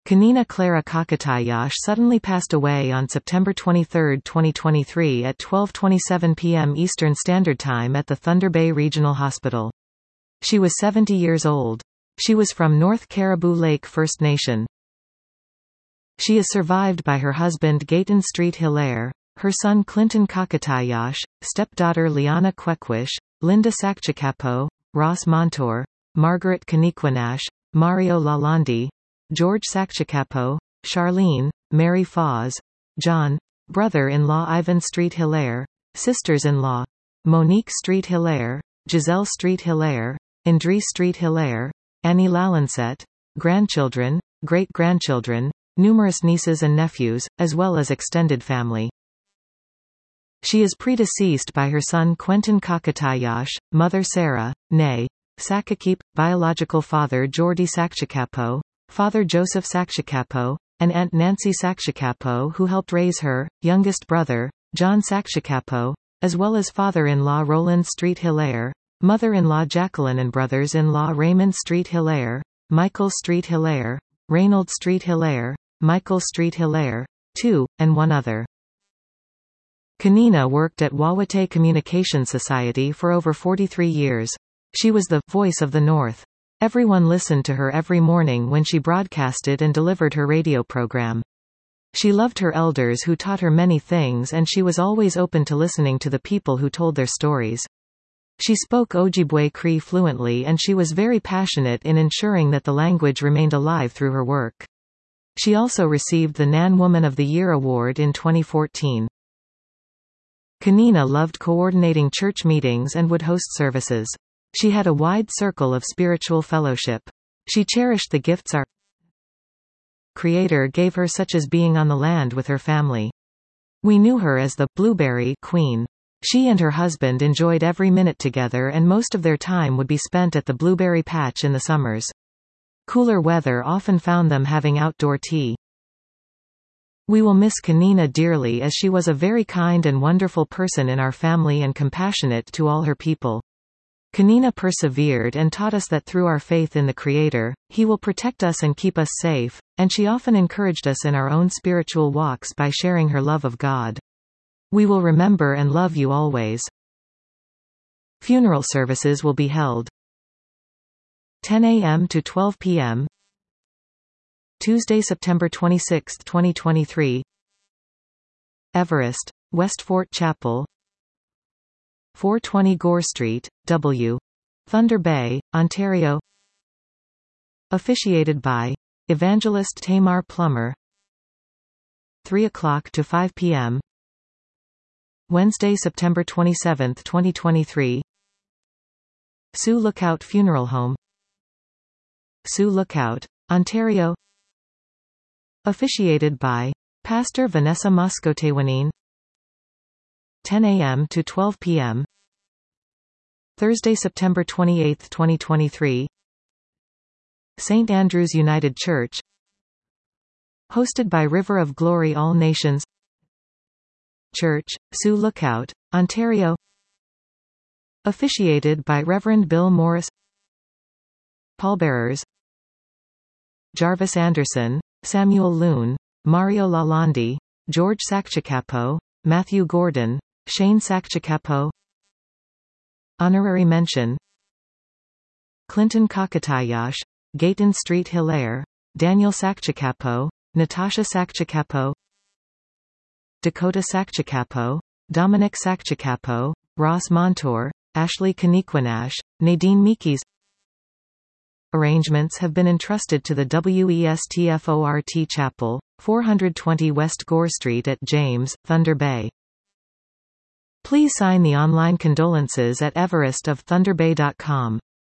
Kanina Clara Kakatayash suddenly passed away on September 23, 2023 at 12:27 p.m. Eastern Standard Time at the Thunder Bay Regional Hospital. She was 70 years old. She was from North Caribou Lake First Nation. She is survived by her husband Gayton Street Hilaire, her son Clinton Kakatayash, stepdaughter Liana Kwekwish, Linda Sakchikapo, Ross Montour, Margaret Kaniquanash, Mario Lalonde, George Sakchikapo, Charlene, Mary Foz, John, brother-in-law Ivan Street Hilaire, sisters-in-law, Monique Street Hilaire, Giselle Street Hilaire, Indri Street Hilaire, Annie Lalancet, grandchildren, great-grandchildren, numerous nieces and nephews, as well as extended family. She is predeceased by her son Quentin Kakatayash, mother Sarah, née Sakakip, biological father Jordi Sakchikapo, father Joseph Sakchikapo, and aunt Nancy Sakchikapo who helped raise her, youngest brother, John Sakchikapo, as well as father-in-law Roland Street Hilaire, mother-in-law Jacqueline and brothers-in-law Raymond Street Hilaire, Michael Street Hilaire, Reynold Street Hilaire, Michael Street Hilaire, II, and one other. Kanina worked at Wawate Communication Society for over 43 years. She was the voice of the North. Everyone listened to her every morning when she broadcasted and delivered her radio program. She loved her elders who taught her many things, and she was always open to listening to the people who told their stories. She spoke Ojibwe Cree fluently, and she was very passionate in ensuring that the language remained alive through her work. She also received the Nan Woman of the Year award in 2014. Kanina loved coordinating church meetings and would host services. She had a wide circle of spiritual fellowship. She cherished the gifts our Creator gave her, such as being on the land with her family. We knew her as the Blueberry Queen. She and her husband enjoyed every minute together, and most of their time would be spent at the blueberry patch in the summers. Cooler weather often found them having outdoor tea. We will miss Kanina dearly, as she was a very kind and wonderful person in our family and compassionate to all her people. Kanina persevered and taught us that through our faith in the Creator, He will protect us and keep us safe, and she often encouraged us in our own spiritual walks by sharing her love of God. We will remember and love you always. Funeral services will be held 10 a.m. to 12 p.m. Tuesday, September 26, 2023. Everest, West Fort Chapel, 420 Gore Street, W. Thunder Bay, Ontario. Officiated by Evangelist Tamar Plummer. 3 o'clock to 5 p.m. Wednesday, September 27, 2023. Sioux Lookout Funeral Home, Sioux Lookout, Ontario. Officiated by Pastor Vanessa Moscotewanine. 10 a.m. to 12 p.m. Thursday, September 28, 2023. St. Andrew's United Church. Hosted by River of Glory All Nations Church, Sioux Lookout, Ontario. Officiated by Reverend Bill Morris. Pallbearers: Jarvis Anderson, Samuel Loon, Mario Lalonde, George Sakchikapo, Matthew Gordon, Shane Sakchikapo. Honorary mention: Clinton Kakatayash, Gayton Street Hilaire, Daniel Sakchikapo, Natasha Sakchikapo, Dakota Sakchikapo, Dominic Sakchikapo, Ross Montour, Ashley Kaniquanash, Nadine Meekes. Arrangements have been entrusted to the WESTFORT Chapel, 420 West Gore Street at James, Thunder Bay. Please sign the online condolences at everestofthunderbay.com.